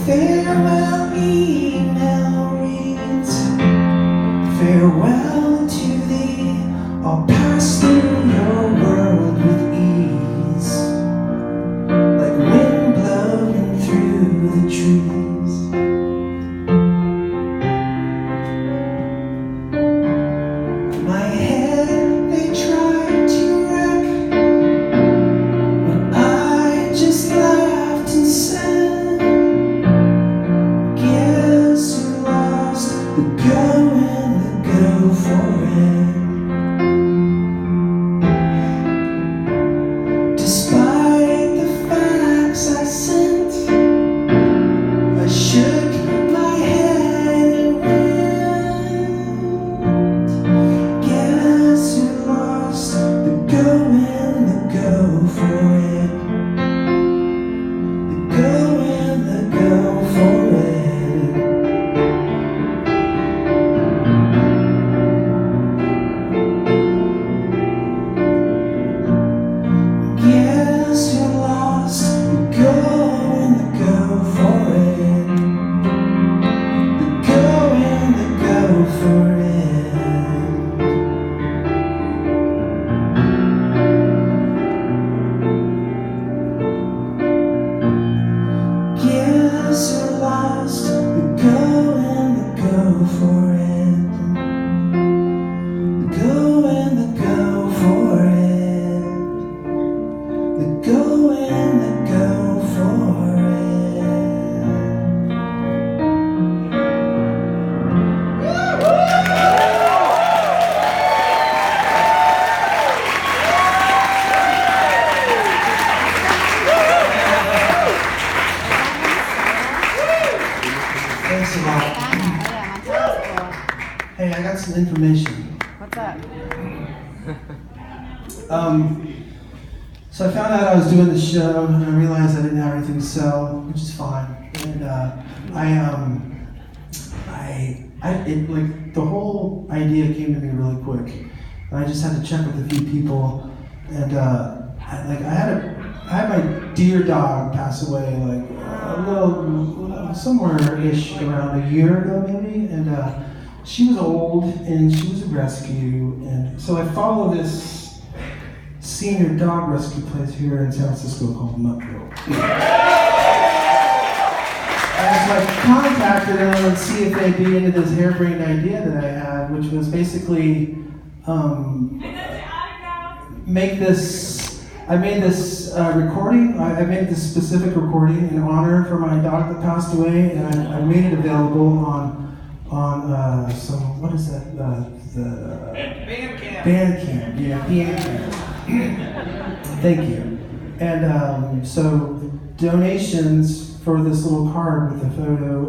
Farewell email reads, farewell to thee, I'll pass through your world with ease, like wind blowing through the trees. My head they tried to wreck, but I just laughed and said, guess who lost the go and the go for it. Despite the facts I sent, I shook my head and went, guess who lost the go and the go for it. The go and the go for it. Guess who lost the go and the go for it. The go and the go for it. Guess who lost the go and the go for it. The go and the go for it. The go and the go for it. Thanks a lot. Hey, I got some information. What's up? So I found out I was doing the show, and I realized I didn't have anything to sell, which is fine. And like the whole idea came to me really quick, and I just had to check with a few people. And I had my dear dog pass away like a little somewhere-ish around a year ago maybe, and she was old and she was a rescue, and so I follow this senior dog rescue place here in San Francisco called Muttville. And so I contacted them and see if they'd be into this harebrained idea that I had, which was basically make this. I made this recording. I made this specific recording in honor for my dog that passed away, and I made it available on some, what is that? The Bandcamp. Yeah, Bandcamp. Thank you. And so donations for this little card with a photo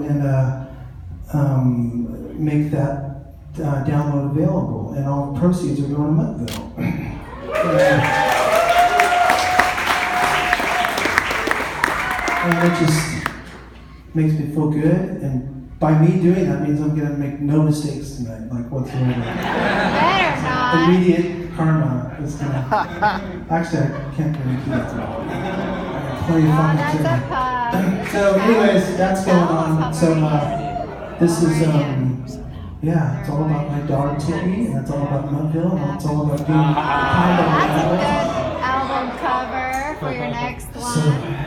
and make that download available, and all the proceeds are going to Muttville. And it just makes me feel good, and by me doing that means I'm gonna make no mistakes tonight, like whatsoever. Better not. Immediate karma is gonna. Actually, I can't really do that. I have plenty of fun That's a too. pug. So, anyways, that's going on. So, this is yeah, it's all about my dog Tippy, and it's all about Muttville, and it's all about being kind of That's a good album cover for your next one. So,